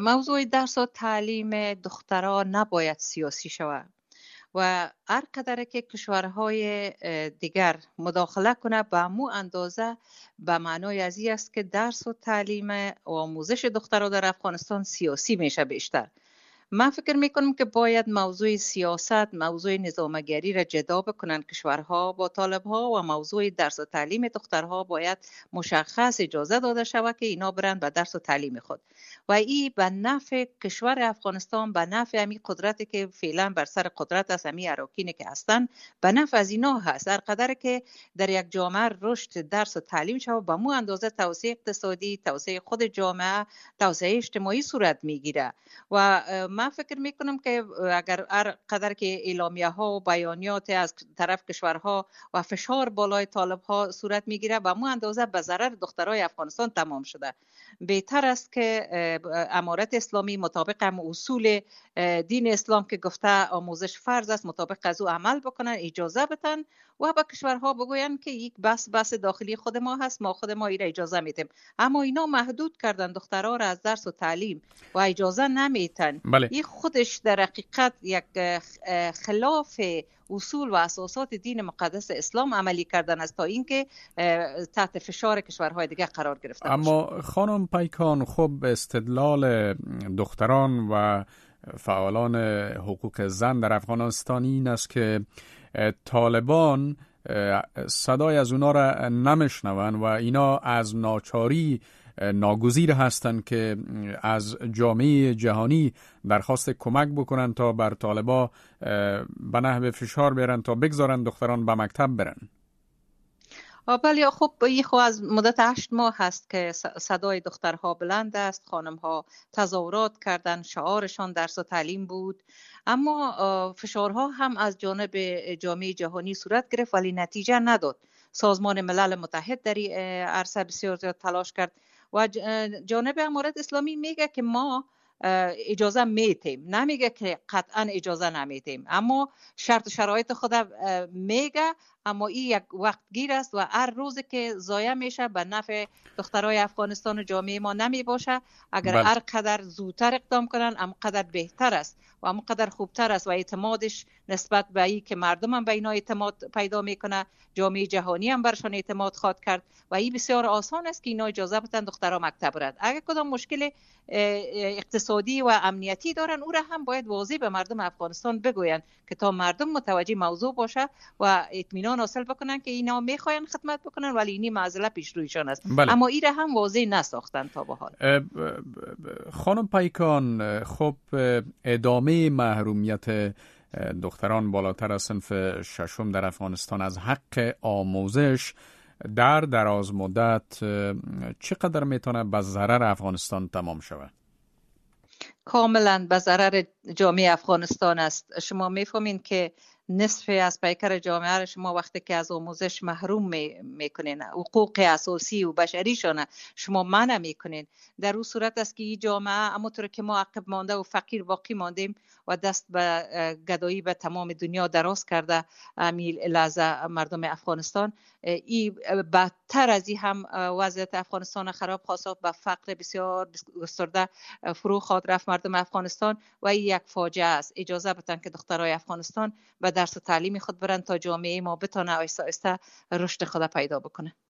موضوع درس و تعلیم دختران نباید سیاسی شود و هر قدر که کشورهای دیگر مداخله کنه به مو اندازه به معنای از این است که درس و تعلیم و آموزش دختران در افغانستان سیاسی میشه بیشتر. من فکر میکنم که باید موضوع سیاست، موضوع نظامگری را جدا بکنن کشورها با طالبها و موضوع درس و تعلیم دخترها باید مشخص اجازه داده شود که اینا برن به درس و تعلیم خود و این به نفع کشور افغانستان، به نفع امی قدرتی که فعلا بر سر قدرت است، امی اراکینی که هستن، به نفع از اینا هست. هر قدر که در یک جامعه رشد درس و تعلیم شود به مو اندازه توسعه اقتصادی، توسعه خود جامعه، توسعه اجتماعی صورت میگیره و من فکر میکنم که اگر هر قدر که اعلامیه ها و بیانیات از طرف کشورها و فشار بالای طالب ها صورت میگیره و مو اندازه به ضرر دخترای افغانستان تمام شده. بهتر است که امارت اسلامی مطابق هم اصول دین اسلام که گفته آموزش فرض است مطابق از او عمل بکنن، اجازه بدن و با کشورها بگوین که یک بس داخلی خود ما هست، ما خود ما ایره اجازه میدیم. اما اینا محدود کردن دخترها را از درس و تعلیم و اجازه نمیتن. بله. این خودش در حقیقت یک خلاف اصول و اساسات دین مقدس اسلام عملی کردن است تا اینکه تحت فشار کشورهای دیگه قرار گرفته باشه. اما خانم پیکان، خب استدلال دختران و فعالان حقوق زن در افغانستان این است که طالبان صدای از اونا را نمیشنون و اینا از ناچاری ناگزیر هستند که از جامعه جهانی درخواست کمک بکنن تا بر طالبا به نحو فشار بیارن تا بگذارن دختران به مکتب برن. بله، خب این خو از مدت 8 ماه هست که صدای دخترها بلند است. خانمها تظاهرات کردن، شعارشان درس و تعلیم بود. اما فشارها هم از جانب جامعه جهانی صورت گرفت ولی نتیجه نداد. سازمان ملل متحد در این عرصه بسیار زیاد تلاش کرد و جانب امارت اسلامی میگه که ما اجازه میتیم، نمیگه که قطعا اجازه نمیتیم، اما شرط شرایط خود میگه. اما این یک وقت گیر است و هر روز که ضایع میشه به نفع دخترای افغانستان و جامعه ما نمی باشه. اگر هر قدر زودتر اقدام کنن هم قدر بهتر است و هم قدر خوبتر است و اعتمادش نسبت به این که مردم هم به اینا اعتماد پیدا میکنه، جامعه جهانی هم برشان اعتماد خواهد کرد و این بسیار آسان است که اینا اجازه بدن دخترها مکتب برند. اگر کدام مشکل اقتصادی و امنیتی دارن او را هم باید واضح به مردم افغانستان بگوین که تا مردم متوجه موضوع باشه و اطمینان حاصل بکنن که اینا میخواین خدمت بکنن ولی اینی معضله پیش رویشان است. بله. اما این را هم واضح نساختن تا به حال. خانم پیکان، خب ادامه محرومیت دختران بالاتر از صنف ششم در افغانستان از حق آموزش در دراز مدت چقدر میتونه به ضرر افغانستان تمام شود؟ کاملا به ضرر جامعه افغانستان است. شما میفهمین که نصف از پیکر جامعه را شما وقتی که از آموزش محروم میکنین، حقوق اساسی و بشریشان شما منع میکنین، در اون صورت است که این جامعه همونطور که ما عقب مانده و فقیر باقی ماندیم و دست به گدایی به تمام دنیا دراز کرده امیل لحظه مردم افغانستان. این بدتر از این هم وضعیت افغانستان خراب خواست، به فقر بسیار گسترده فرو خواهد رفت مردم افغانستان و این یک فاجعه است. اجازه بدن که دخترای افغانستان و درس و تعلیم خود برن تا جامعه ما بتونه آیسته آیسته رشد خود پیدا بکنه.